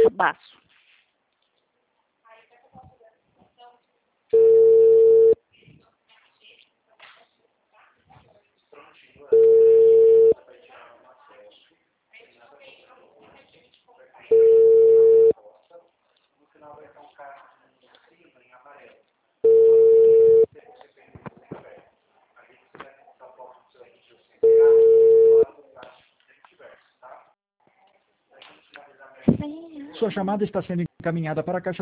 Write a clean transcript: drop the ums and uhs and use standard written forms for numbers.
Cabaço. Sua chamada está sendo encaminhada para a caixa